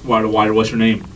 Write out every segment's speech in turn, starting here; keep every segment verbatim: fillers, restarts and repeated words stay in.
Why? Why? What's your name?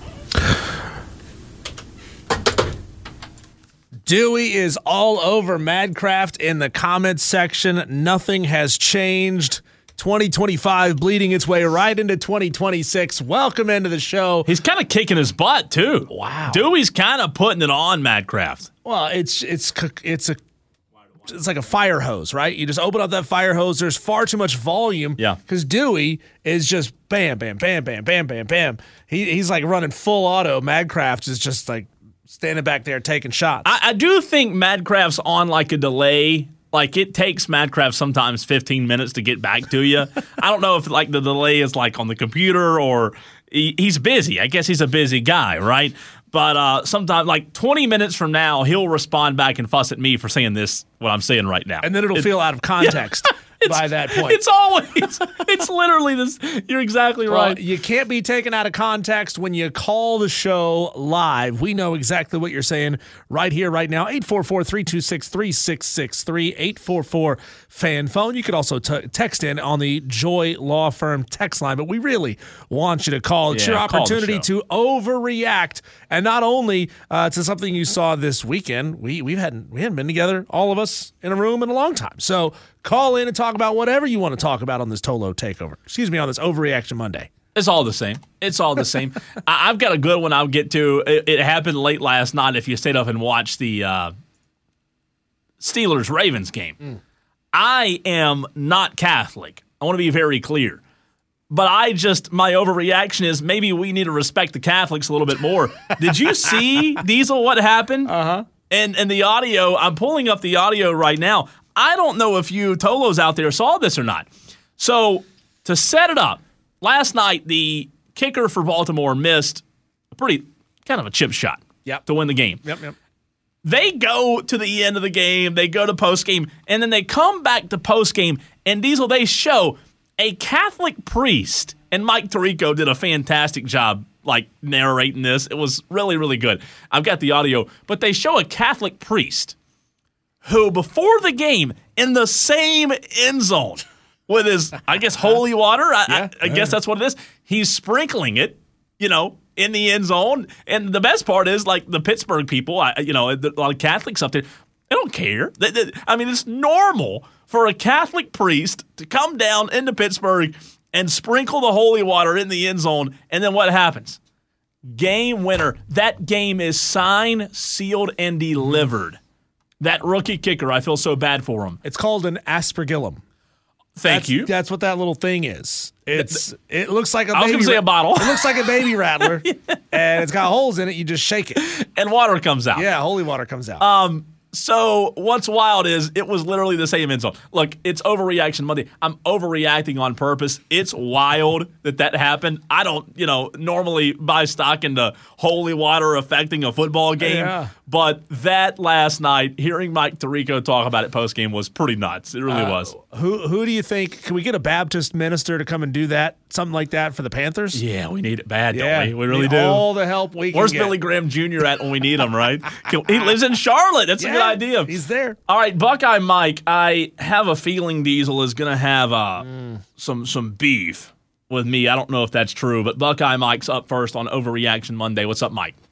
Dewey is all over Madcraft in the comments section. Nothing has changed. twenty twenty-five bleeding its way right into twenty twenty-six. Welcome into the show. He's kind of kicking his butt, too. Wow. Dewey's kind of putting it on Madcraft. Well, it's it's it's a it's like a fire hose, right? You just open up that fire hose. There's far too much volume. Yeah. Because Dewey is just bam, bam, bam, bam, bam, bam, bam. He he's like running full auto. Madcraft is just like standing back there taking shots. I, I do think Madcraft's on like a delay. Like, it takes Madcraft sometimes fifteen minutes to get back to you. I don't know if, like, the delay is, like, on the computer or he, he's busy. I guess he's a busy guy, right? But uh, sometimes, like, twenty minutes from now, he'll respond back and fuss at me for saying this, what I'm saying right now. And then it'll it, feel out of context. Yeah. By that point. It's always, it's literally this. You're exactly well, right. You can't be taken out of context when you call the show live. We know exactly what you're saying right here, right now. eight four four, three two six, three six six three, eight four four, fan phone. You could also t- text in on the Joy Law Firm text line, but we really want you to call. It's yeah, your opportunity to overreact, and not only uh, to something you saw this weekend. We we hadn't we hadn't been together, all of us in a room in a long time. So call in and talk about whatever you want to talk about on this Tolo Takeover. Excuse me, on this Overreaction Monday. It's all the same. It's all the same. I, I've got a good one I'll get to. It, it happened late last night if you stayed up and watched the uh, Steelers-Ravens game. Mm. I am not Catholic. I want to be very clear. But I just, my overreaction is maybe we need to respect the Catholics a little bit more. Did you see, Diesel, what happened? Uh-huh. And, and the audio, I'm pulling up the audio right now. I don't know if you Tolos out there saw this or not. So to set it up, last night the kicker for Baltimore missed a pretty kind of a chip shot yep. to win the game. Yep, yep. They go to the end of the game, they go to postgame, and then they come back to postgame, and Diesel, they show a Catholic priest, and Mike Tirico did a fantastic job like narrating this. It was really, really good. I've got the audio, but they show a Catholic priest who, before the game, in the same end zone with his, I guess, holy water, I, yeah, I, I guess yeah. that's what it is, he's sprinkling it, you know, in the end zone. And the best part is, like, the Pittsburgh people, I, you know, a lot of Catholics up there, they don't care. They, they, I mean, it's normal for a Catholic priest to come down into Pittsburgh and sprinkle the holy water in the end zone, and then what happens? Game winner. That game is signed, sealed, and delivered. That rookie kicker, I feel so bad for him. It's called an aspergillum. Thank that's, you. That's what that little thing is. It's it looks like a I was baby going to say a bottle. It looks like a baby rattler, yeah. And it's got holes in it. You just shake it, and water comes out. Yeah, holy water comes out. Um. So what's wild is it was literally the same end zone. Look, it's overreaction Monday. I'm overreacting on purpose. It's wild that that happened. I don't, you know, normally buy stock into holy water affecting a football game. Yeah. But that last night, hearing Mike Tirico talk about it post-game was pretty nuts. It really uh, was. Who who do you think, can we get a Baptist minister to come and do that? Something like that for the Panthers? Yeah, we need it bad, yeah, don't we? We really need do. all the help we can Where's get. Billy Graham Junior at when we need him, right? He lives in Charlotte. That's yeah, a good idea. He's there. All right, Buckeye Mike, I have a feeling Diesel is going to have uh, mm. some some beef with me. I don't know if that's true, but Buckeye Mike's up first on Overreaction Monday. What's up, Mike?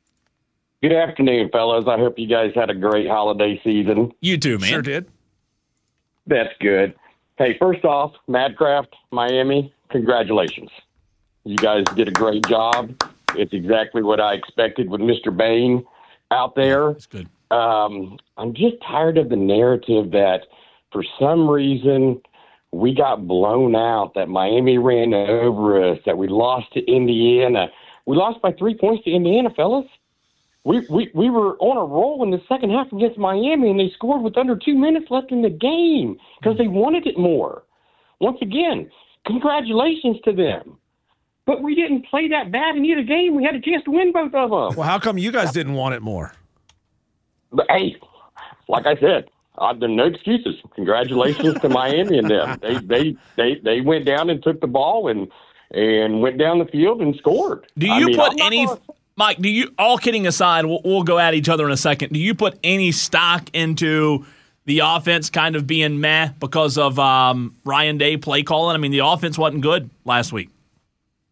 Good afternoon, fellas. I hope you guys had a great holiday season. You too, man. Sure did. That's good. Hey, first off, Madcraft, Miami, congratulations. You guys did a great job. It's exactly what I expected with Mister Bain out there. That's good. Um, I'm just tired of the narrative that for some reason we got blown out, that Miami ran over us, that we lost to Indiana. We lost by three points to Indiana, fellas. We, we we were on a roll in the second half against Miami, and they scored with under two minutes left in the game because they wanted it more. Once again, congratulations to them. But we didn't play that bad in either game. We had a chance to win both of them. Well, how come you guys didn't want it more? But, hey, like I said, uh, there are no excuses. Congratulations to Miami and them. They, they they they went down and took the ball and and went down the field and scored. Do you I mean, put I'm not any gonna... Mike, do you, all kidding aside, we'll, we'll go at each other in a second. Do you put any stock into the offense kind of being meh because of um, Ryan Day play calling? I mean, the offense wasn't good last week.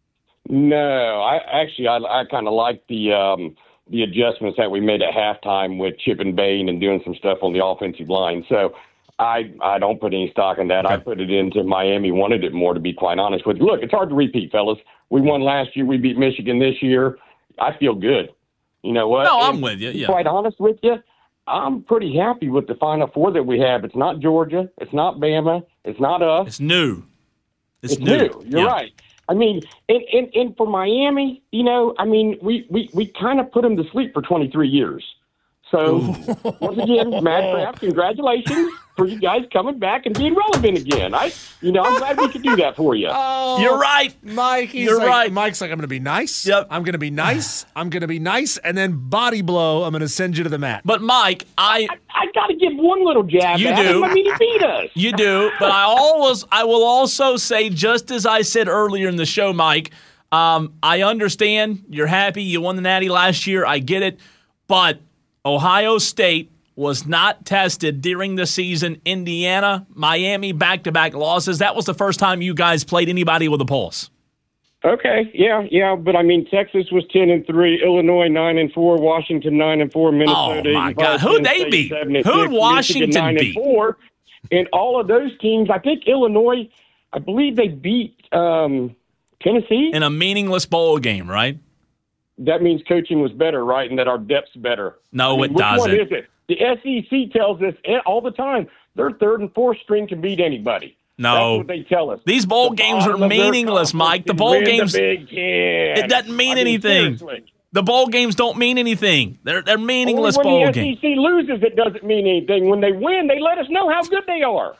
No, I actually I, I kind of like the um, the adjustments that we made at halftime with Chip and Bain and doing some stuff on the offensive line. So I I don't put any stock in that. Okay. I put it into Miami wanted it more, to be quite honest with you. Look, it's hard to repeat, fellas. We won last year. We beat Michigan this year. I feel good. You know what? No, I'm and with you. Yeah. Quite honest with you, I'm pretty happy with the Final Four that we have. It's not Georgia. It's not Bama. It's not us. It's new. It's, it's new. new. You're yeah. right. I mean, and, and, and for Miami, you know, I mean, we, we, we kind of put them to sleep for twenty-three years. So, once again, Mad Crap, congratulations for you guys coming back and being relevant again. I, you know, I'm glad we could do that for you. Oh, You're right, Mike. He's You're like, right. Mike's like, I'm going to be nice. Yep. I'm going to be nice. I'm going to be nice. And then body blow, I'm going to send you to the mat. But, Mike, I... I, I got to give one little jab You at do. him. I mean, he beat us. You do, but I always, I will also say, just as I said earlier in the show, Mike, um, I understand you're happy you won the Natty last year. I get it, but Ohio State was not tested during the season. Indiana, Miami, back-to-back losses. That was the first time you guys played anybody with a pulse. Okay, yeah, yeah, but I mean, Texas was ten and three, Illinois nine and four, Washington nine and four, Minnesota. Oh my God, who'd they beat? Who'd Washington beat? Four, and all of those teams, I think Illinois, I believe they beat um, Tennessee in a meaningless bowl game, right? That means coaching was better, right, and that our depth's better. No, I mean, it which doesn't. One is it? The S E C tells us all the time their third and fourth string can beat anybody. No. That's what they tell us. These bowl the games are meaningless, Mike. The bowl games, the Big Ten. It doesn't mean I mean, anything. Seriously. The bowl games don't mean anything. They're they're meaningless Only bowl when the games. S E C loses, it doesn't mean anything. When they win, they let us know how good they are.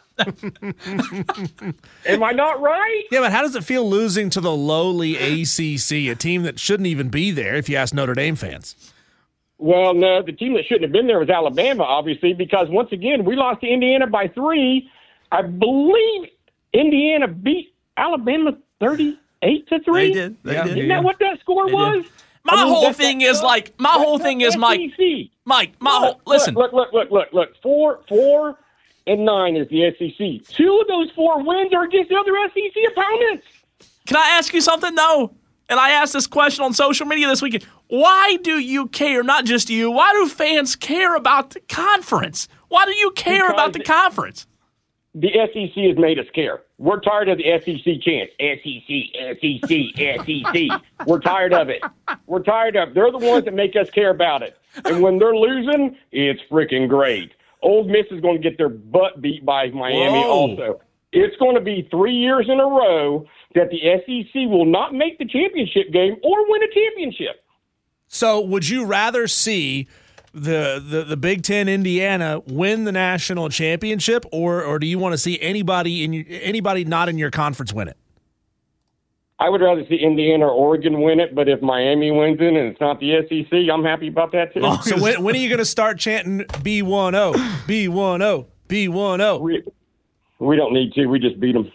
Am I not right? Yeah, but how does it feel losing to the lowly A C C, a team that shouldn't even be there if you ask Notre Dame fans? Well, no, the team that shouldn't have been there was Alabama, obviously, because once again, we lost to Indiana by three. I believe Indiana beat Alabama thirty-eight to three. They did. They Yeah. did. Isn't that what that score They was? did. My I mean, whole that's- thing that's is not- like my that's whole not thing is Mike. S E C. Mike, my Look, whole listen. Look, look, look, look, look. Four, four, and nine is the S E C. Two of those four wins are against other S E C opponents. Can I ask you something though? And I asked this question on social media this weekend. Why do you care? Not just you. Why do fans care about the conference? Why do you care Because about the conference? The S E C has made us care. We're tired of the S E C chants. S E C, S E C, S E C. We're tired of it. We're tired of it. They're the ones that make us care about it. And when they're losing, it's freaking great. Old Miss is going to get their butt beat by Miami Whoa. also. It's going to be three years in a row that the S E C will not make the championship game or win a championship. So would you rather see the, the, the Big Ten Indiana win the national championship, or or do you want to see anybody in your, anybody not in your conference win it? I would rather see Indiana or Oregon win it, but if Miami wins it and it's not the S E C, I'm happy about that too. So when, when are you going to start chanting B one oh, B one oh, B one oh? We, we don't need to. We just beat them.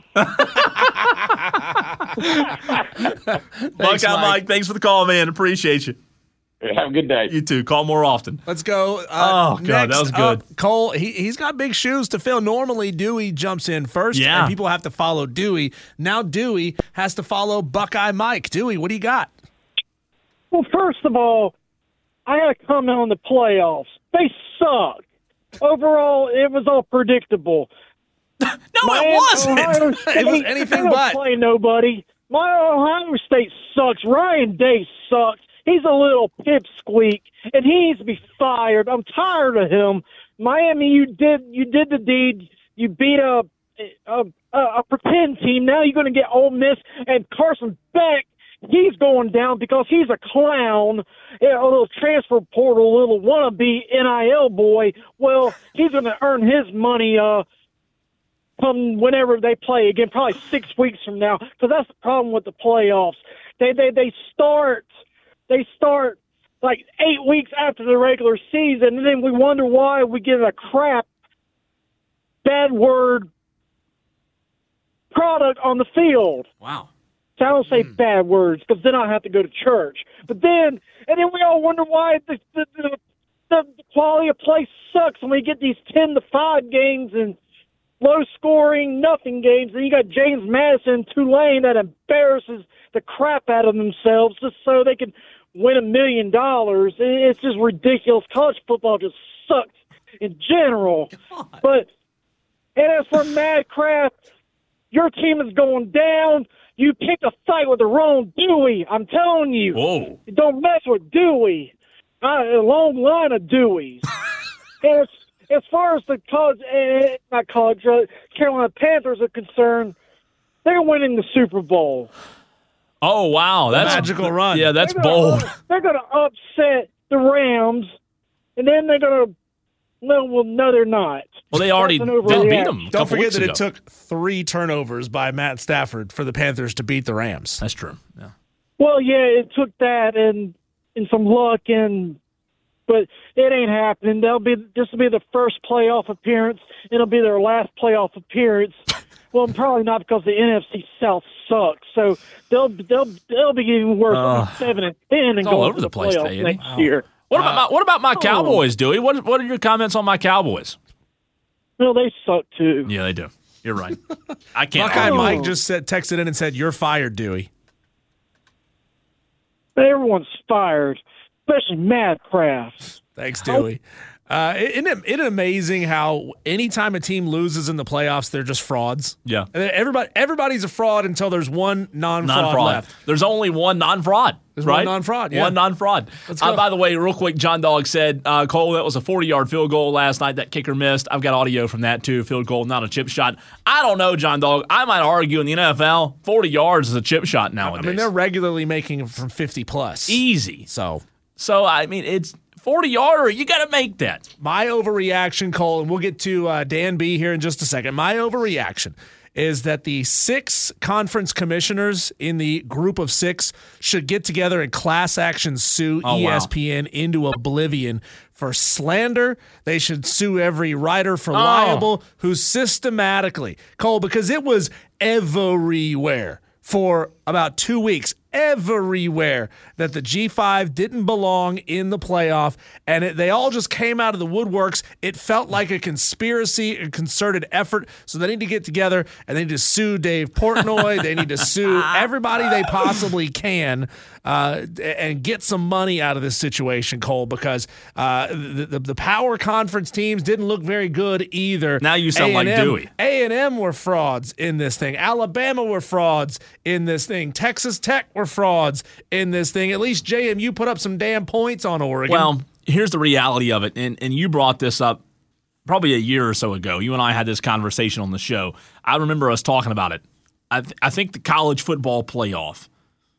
Buckeye Mike, thanks for the call, man. Appreciate you. Have a good day. You too. Call more often. Let's go. Uh, Oh, God, that next was good. up, Cole, he, he's got big shoes to fill. Normally, Dewey jumps in first, Yeah. and people have to follow Dewey. Now Dewey has to follow Buckeye Mike. Dewey, what do you got? Well, first of all, I got to comment on the playoffs. They suck. Overall, it was all predictable. No, My it wasn't. Ohio State, It was anything they don't but. play nobody. My Ohio State sucks. Ryan Day sucks. He's a little pipsqueak, and he needs to be fired. I'm tired of him. Miami, you did you did the deed. You beat a a, a, a pretend team. Now you're going to get Ole Miss and Carson Beck. He's going down because he's a clown, a little transfer portal, little wannabe N I L boy. Well, he's going to earn his money uh, come whenever they play again, probably six weeks from now. Because that's the problem with the playoffs. They they they start they start like eight weeks after the regular season, and then we wonder why we get a crap, bad word product on the field. Wow. So I don't say mm. bad words because then I have to go to church. But then, and then we all wonder why the the, the, the quality of play sucks when we get these ten to five games and low scoring, nothing games. And you got James Madison, Tulane that embarrasses the crap out of themselves just so they can win a million dollars. It's just ridiculous. College football just sucks in general. God. But and as for Madcraft, your team is going down. You picked a fight with the wrong Dewey. I'm telling you. Whoa. Don't mess with Dewey. Uh, a long line of Deweys. And as, as far as the college, eh, not college, uh, Carolina Panthers are concerned, they're winning the Super Bowl. Oh, wow. That's magical run. Yeah, that's they're gonna, bold. Uh, they're going to upset the Rams, and then they're going to, no, well, no, they're not. Well, they already did beat them. Don't forget that ago. it took three turnovers by Matt Stafford for the Panthers to beat the Rams. That's true. Yeah. Well, yeah, it took that and and some luck, and but it ain't happening. They'll be this will be the first playoff appearance. It'll be their last playoff appearance. Well, probably not because the N F C South sucks. So they'll they'll they'll be getting worse uh, than seven and ten and all going over to the, the place playoffs today, next wow. year. What about my, what about my oh. Cowboys, Dewey? What what are your comments on my Cowboys? No, they suck too. Yeah, they do. You're right. I can't. Buckeye oh. Mike just said, texted in and said, "You're fired, Dewey." Everyone's fired, especially Madcraft. Thanks, Dewey. Uh, isn't, it, isn't it amazing how anytime a team loses in the playoffs, they're just frauds? Yeah. Everybody, everybody's a fraud until there's one non-fraud, non-fraud left. There's only one non-fraud. There's right? one non-fraud, yeah. One non-fraud. Let's go. Uh, by the way, real quick, John Dog said, uh, Cole, that was a forty-yard field goal last night. That kicker missed. I've got audio from that, too. Field goal, not a chip shot. I don't know, John Dog. I might argue in the N F L, forty yards is a chip shot nowadays. I mean, they're regularly making it from fifty plus. Easy. So, so I mean, it's forty-yarder. You got to make that. My overreaction, Cole, and we'll get to uh, Dan B here in just a second. My overreaction is that the six conference commissioners in the group of six should get together and class action sue oh, E S P N wow. into oblivion for slander. They should sue every writer for oh. libel who systematically, Cole, because it was everywhere for about two weeks, everywhere that the G five didn't belong in the playoff, and it, they all just came out of the woodworks. It felt like a conspiracy, a concerted effort, so they need to get together, and they need to sue Dave Portnoy. They need to sue everybody they possibly can uh, and get some money out of this situation, Cole, because uh, the, the, the power conference teams didn't look very good either. Now you sound A and M, like Dewey. A and M were frauds in this thing. Alabama were frauds in this thing. Texas Tech were frauds in this thing. At least J M U put up some damn points on Oregon. Well, here's the reality of it, and, and you brought this up probably a year or so ago. You and I had this conversation on the show. I remember us talking about it. I, th- I think the college football playoff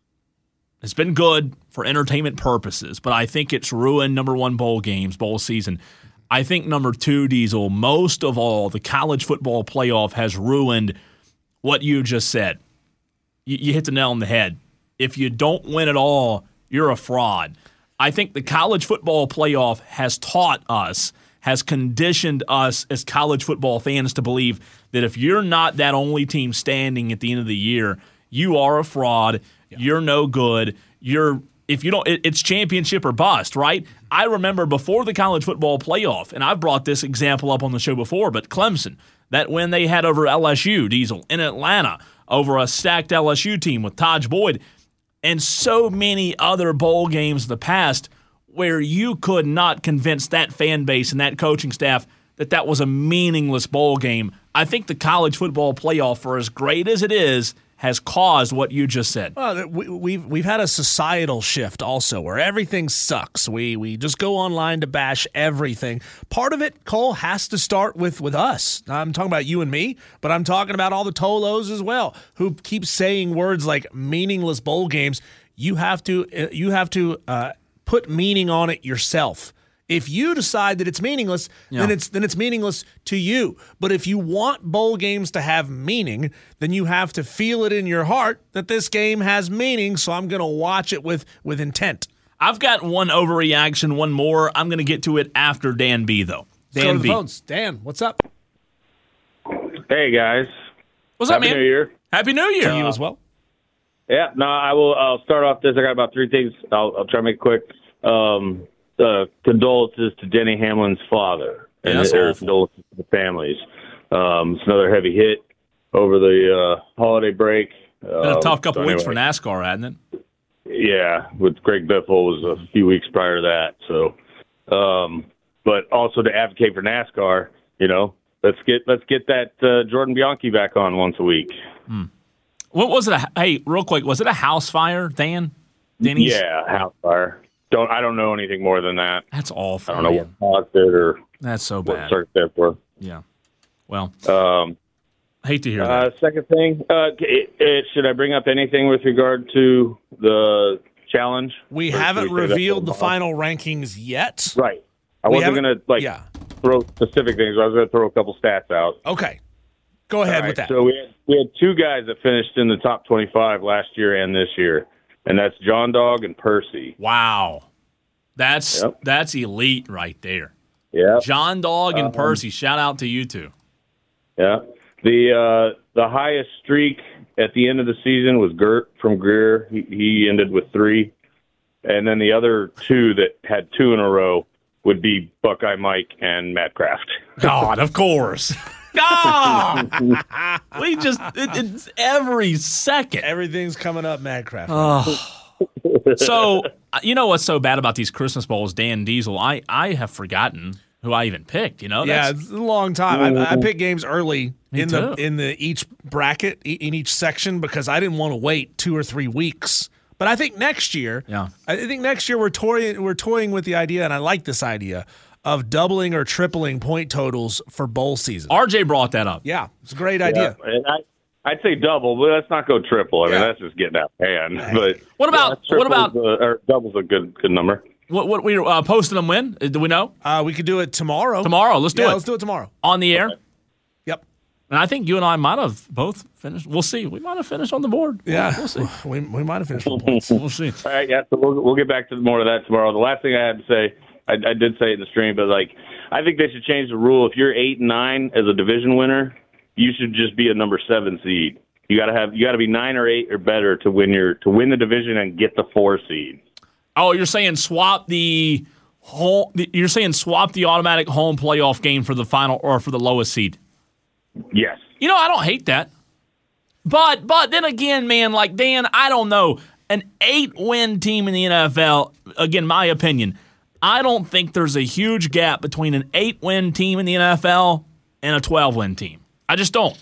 has been good for entertainment purposes, but I think it's ruined number one bowl games, bowl season. I think number two, Diesel, most of all, the college football playoff has ruined what you just said. You, you hit the nail on the head. If you don't win at all, you're a fraud. I think the college football playoff has taught us, has conditioned us as college football fans to believe that if you're not that only team standing at the end of the year, you are a fraud. Yeah. You're no good. You're if you don't, it, it's championship or bust, right? I remember before the college football playoff, and I've brought this example up on the show before, but Clemson, that win they had over L S U, Diesel, in Atlanta, over a stacked L S U team with Taj Boyd, and so many other bowl games of the past where you could not convince that fan base and that coaching staff that that was a meaningless bowl game. I think the college football playoff, for as great as it is, has caused what you just said. Well, we, we've we've had a societal shift also where everything sucks. We we just go online to bash everything. Part of it, Cole, has to start with, with us. I'm talking about you and me, but I'm talking about all the Tolos as well who keep saying words like meaningless bowl games. You have to you have to uh, put meaning on it yourself. If you decide that it's meaningless, yeah. then it's then it's meaningless to you. But if you want bowl games to have meaning, then you have to feel it in your heart that this game has meaning, so I'm going to watch it with, with intent. I've got one overreaction, one more. I'm going to get to it after Dan B, though. Dan Let's go to the B. phones. Dan, what's up? Hey, guys. What's up, man? Happy New Year. Happy New Year. To you as well. Yeah, no, I will. I'll start off this. I got about three things. I'll, I'll try to make it quick. Um, uh, condolences to Denny Hamlin's father, Yeah, and that's their awful. condolences to the families. Um, it's another heavy hit over the uh, holiday break. Been a Um, tough couple so weeks anyway. for NASCAR, hasn't it? Yeah, with Greg Biffle was a few weeks prior to that. So, um, but also to advocate for NASCAR, you know, let's get let's get that uh, Jordan Bianchi back on once a week. What was it? A, hey, real quick, was it a house fire, Dan? Denny's? Yeah, house fire. Don't I don't know anything more than that. That's awful. I don't know man. what caused it or That's so what bad. started that for. Yeah. Well, Um, hate to hear uh, that. second thing, uh, it, it, should I bring up anything with regard to the challenge? We Or should haven't we say that revealed the for final rankings yet. Right. I We wasn't haven't- gonna like Yeah. throw specific things. I was gonna throw a couple stats out. Okay. Go ahead All right, with that. So we had, we had two guys that finished in the top twenty-five last year and this year, and that's John Dog and Percy. Wow. That's Yep. that's elite right there. Yeah, John Dog and Um, Percy, shout out to you two. yeah. The uh, the highest streak at the end of the season was Gert from Greer. He, he ended with three, and then the other two that had two in a row would be Buckeye Mike and Matt Kraft. God, of course. God, we just it, it's every second. Everything's coming up, Madcraft. So uh, you know what's so bad about these Christmas bowls, Dan Diesel? I I have forgotten who I even picked. You know, yeah, That's, it's a long time. I, I pick games early Me in the too. in the each bracket e- in each section because I didn't want to wait two or three weeks. But I think next year, Yeah. I think next year we're toying we're toying with the idea, and I like this idea of doubling or tripling point totals for bowl season. R J brought that up. Yeah, it's a great idea. Yeah, and I, I'd say double, but let's not go triple. I mean, Yeah. that's just getting out of hand. But What about- yeah, what about- triple's a- or double's a good good number. What what we uh, posting them when? Uh, Do we know? Uh, we could do it tomorrow. Tomorrow. Let's do yeah, it let's do it tomorrow. on the air. Yep. And I think you and I might have both finished. We'll see. We might have finished on the board. Yeah, We'll see. We, we might have finished with points. We'll see. All right, yeah. So we'll we'll get back to more of that tomorrow. The last thing I had to say, I, I did say it in the stream, but like, I think they should change the rule. If you're eight and nine as a division winner, you should just be a number seven seed. You gotta have you gotta be nine or eight or better to win your to win the division and get the four seed. Oh, you're saying swap the home? You're saying swap the automatic home playoff game for the final or for the lowest seed? Yes. You know, I don't hate that. But but then again, man, like Dan, I don't know. An eight-win team in the N F L, again, my opinion, I don't think there's a huge gap between an eight-win team in the N F L and a twelve-win team. I just don't.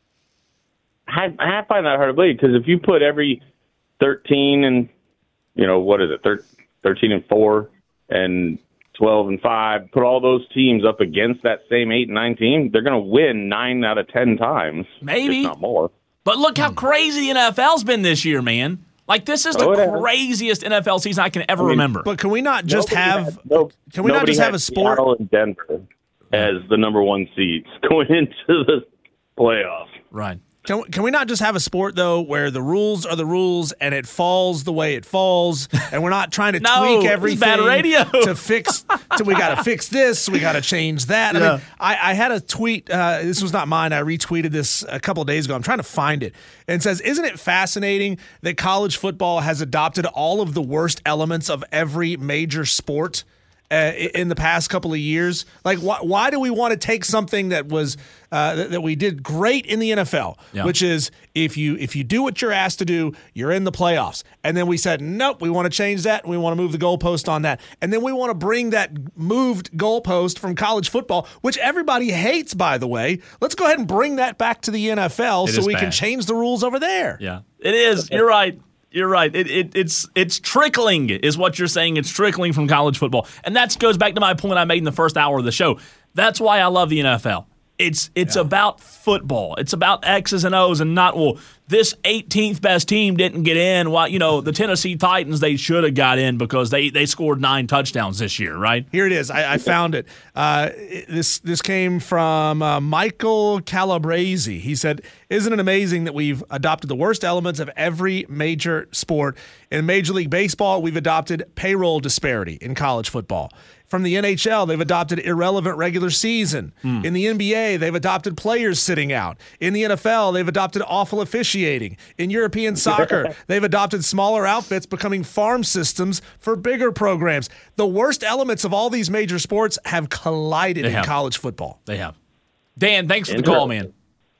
I, I find that hard to believe because if you put every thirteen and you know what is it, thir- thirteen and four and twelve and five, put all those teams up against that same eight and nine team, they're going to win nine out of ten times, Maybe. if not more. But look how crazy the N F L's been this year, man. Like, this is the Oh, it has. craziest N F L season I can ever I mean, remember. But can we not just Nobody have? had- no- can we not nobody just have had a sport? Seattle and Denver as the number one seeds going into the playoffs. Right. Can, can we not just have a sport, though, where the rules are the rules and it falls the way it falls, and we're not trying to No, tweak it's everything bad radio. to fix, to, we got to fix this, we got to change that. I Yeah. mean, I, I had a tweet, uh, this was not mine, I retweeted this a couple of days ago. I'm trying to find it. And it says, isn't it fascinating that college football has adopted all of the worst elements of every major sport Uh, in the past couple of years? Like, why, why do we want to take something that was uh, that, that we did great in the N F L, Yeah. which is if you if you do what you're asked to do, you're in the playoffs, and then we said nope, we want to change that, and we want to move the goalpost on that, and then we want to bring that moved goalpost from college football, which everybody hates, by the way. Let's go ahead and bring that back to the N F L It so is we can bad. change the rules over there. Yeah, it is. You're right. You're right. It, it, it's it's trickling, is what you're saying. It's trickling from college football, and that goes back to my point I made in the first hour of the show. That's why I love the N F L. It's it's about football. It's about X's and O's, and not well. This eighteenth best team didn't get in. While you know the Tennessee Titans, they should have got in because they they scored nine touchdowns this year, right? Here it is. I, I found it. Uh, it- This this came from uh, Michael Calabrese. He said, "Isn't it amazing that we've adopted the worst elements of every major sport? In Major League Baseball, we've adopted payroll disparity in college football. From the N H L, they've adopted irrelevant regular season. In the N B A, they've adopted players sitting out. In the N F L, they've adopted awful officiating. In European soccer, they've adopted smaller outfits becoming farm systems for bigger programs. The worst elements of all these major sports have collided They in have. college football." They have. Dan, thanks for the call, man.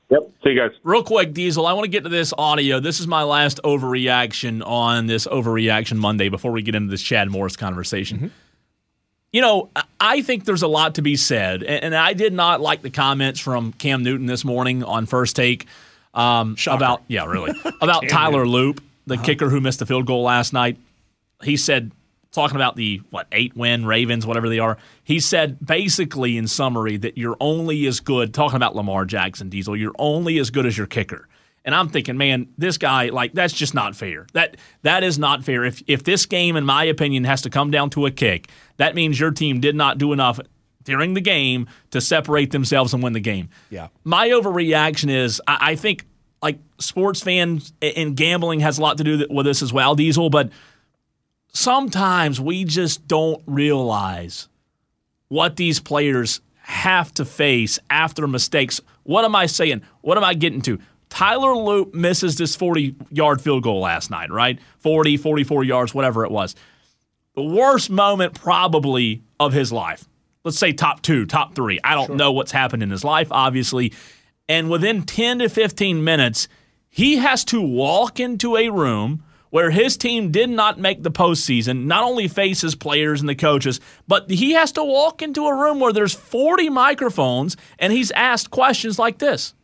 Yep. See you guys. Real quick, Diesel, I want to get to this audio. This is my last overreaction on this Overreaction Monday before we get into this Chad Morris conversation. Mm-hmm. You know, I think there's a lot to be said, and I did not like the comments from Cam Newton this morning on First Take um, about, yeah, really, about Tyler Loop, the uh-huh. kicker who missed the field goal last night. He said, talking about the, what, eight-win Ravens, whatever they are, he said basically in summary that you're only as good, talking about Lamar Jackson, Diesel, you're only as good as your kicker. And I'm thinking, man, this guy, like, that's just not fair. That That is not fair. If if this game, in my opinion, has to come down to a kick, that means your team did not do enough during the game to separate themselves and win the game. Yeah. My overreaction is, I, I think, like, sports fans and gambling has a lot to do with this as well, Diesel, but sometimes we just don't realize what these players have to face after mistakes. What am I saying? What am I getting to? Tyler Loop misses this forty-yard field goal last night, right? forty, forty-four yards, whatever it was. The worst moment probably of his life. Let's say top two, top three. I don't sure. know what's happened in his life, obviously. And within ten to fifteen minutes, he has to walk into a room where his team did not make the postseason, not only face his players and the coaches, but he has to walk into a room where there's forty microphones, and he's asked questions like this.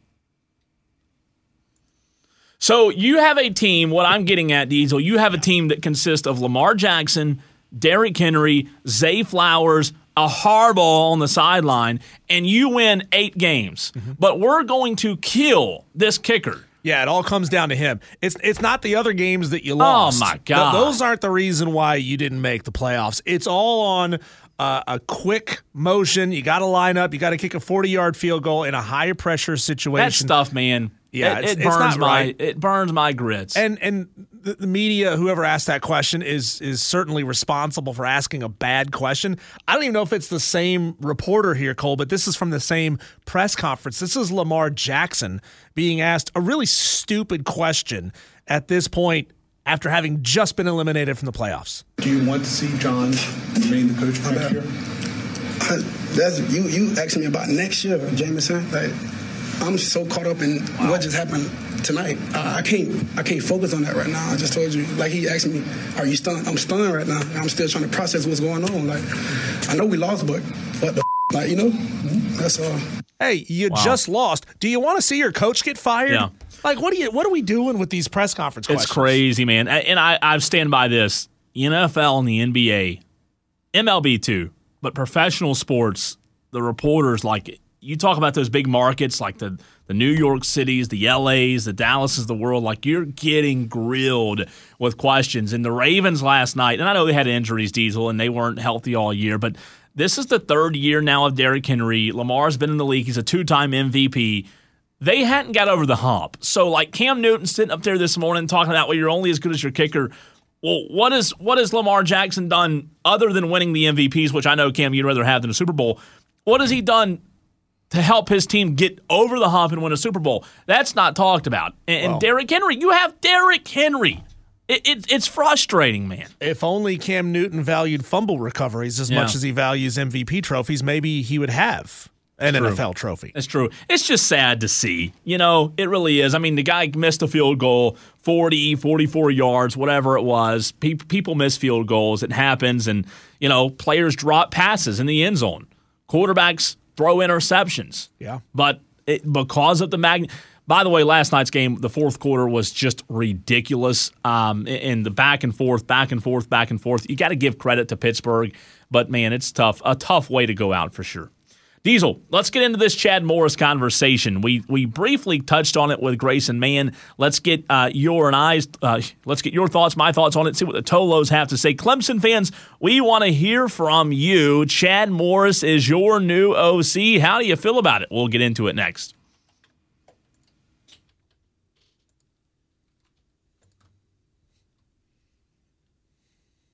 So you have a team, what I'm getting at, Diesel, you have a team that consists of Lamar Jackson, Derrick Henry, Zay Flowers, a Harbaugh on the sideline, and you win eight games. Mm-hmm. But we're going to kill this kicker. Yeah, it all comes down to him. It's it's not the other games that you lost. Oh, my God. Th- those aren't the reason why you didn't make the playoffs. It's all on uh, a quick motion. You got to line up. You got to kick a forty-yard field goal in a high-pressure situation. That stuff, man. Yeah, it, it's, it burns it's not my right. it burns my grits. And and the, the media, whoever asked that question, is is certainly responsible for asking a bad question. I don't even know if it's the same reporter here, Cole, but this is from the same press conference. This is Lamar Jackson being asked a really stupid question at this point after having just been eliminated from the playoffs. Do you want to see John remain the coach for next year? I, that's you. You asking me about next year, Jameson. Like, I'm so caught up in wow. what just happened tonight. I, I can't. I can't focus on that right now. I just told you. Like, he asked me, "Are you stunned?" I'm stunned right now. I'm still trying to process what's going on. Like, I know we lost, but what the f-? Like, you know, that's all. Hey, you wow. just lost. Do you want to see your coach get fired? Yeah. Like, what are you? What are we doing with these press conference questions? It's crazy, man. And I, I stand by this. N F L and the N B A, M L B too, but professional sports, the reporters, like, you talk about those big markets like the, the New York Cities, the L A's, the Dallases of the world, like, you're getting grilled with questions. And the Ravens last night, and I know they had injuries, Diesel, and they weren't healthy all year, but this is the third year now of Derrick Henry. Lamar's been in the league. He's a two-time M V P. They hadn't got over the hump. So, like, Cam Newton sitting up there this morning talking about, well, you're only as good as your kicker. Well, what is what has Lamar Jackson done other than winning the M V Ps, which I know, Cam, you'd rather have than a Super Bowl? What has he done to help his team get over the hump and win a Super Bowl? That's not talked about. And, well, and Derrick Henry, you have Derrick Henry. It, it, it's frustrating, man. If only Cam Newton valued fumble recoveries as yeah. much as he values M V P trophies, maybe he would have an true. N F L trophy. It's true. It's just sad to see. You know, it really is. I mean, the guy missed a field goal, forty, forty-four yards, whatever it was. Pe- people miss field goals. It happens. And, you know, players drop passes in the end zone. Quarterbacks throw interceptions. Yeah. But it, because of the mag. By the way, last night's game, the fourth quarter was just ridiculous. Um, in the back and forth, back and forth, back and forth. You got to give credit to Pittsburgh. But, man, it's tough. A tough way to go out for sure. Diesel, let's get into this Chad Morris conversation. We we briefly touched on it with Grayson Mann. Let's get uh, your and I's, uh, let's get your thoughts, my thoughts on it, see what the Tolos have to say. Clemson fans, we want to hear from you. Chad Morris is your new O C. How do you feel about it? We'll get into it next.